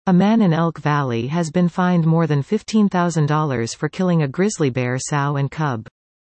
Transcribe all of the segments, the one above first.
A man in Elk Valley has been fined more than $15,000 for killing a grizzly bear sow and cub.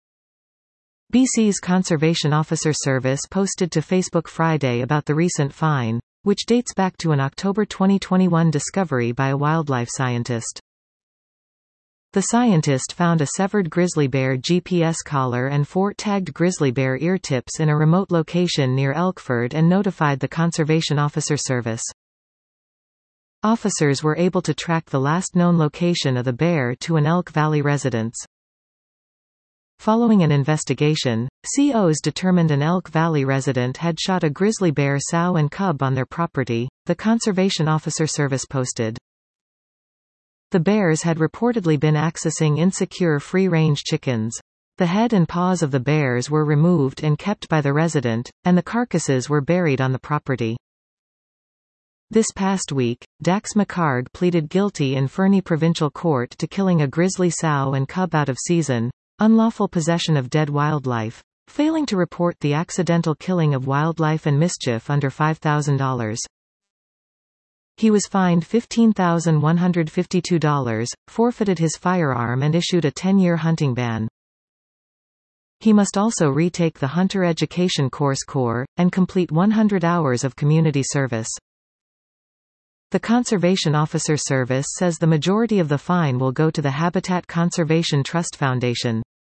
BC's Conservation Officer Service posted to Facebook Friday about the recent fine, which dates back to an October 2021 discovery by a wildlife scientist. The scientist found a severed grizzly bear GPS collar and 4 tagged grizzly bear ear tips in a remote location near Elkford and notified the Conservation Officer Service. Officers were able to track the last known location of the bear to an Elk Valley residence. Following an investigation, COs determined an Elk Valley resident had shot a grizzly bear sow and cub on their property, the Conservation Officer Service posted. The bears had reportedly been accessing insecure free-range chickens. The head and paws of the bears were removed and kept by the resident, and the carcasses were buried on the property. This past week, Dax McHargue pleaded guilty in Fernie Provincial Court to killing a grizzly sow and cub out of season, unlawful possession of dead wildlife, failing to report the accidental killing of wildlife and mischief under $5,000. He was fined $15,152, forfeited his firearm and issued a 10-year hunting ban. He must also retake the Hunter Education Course Core, and complete 100 hours of community service. The Conservation Officer Service says the majority of the fine will go to the Habitat Conservation Trust Foundation.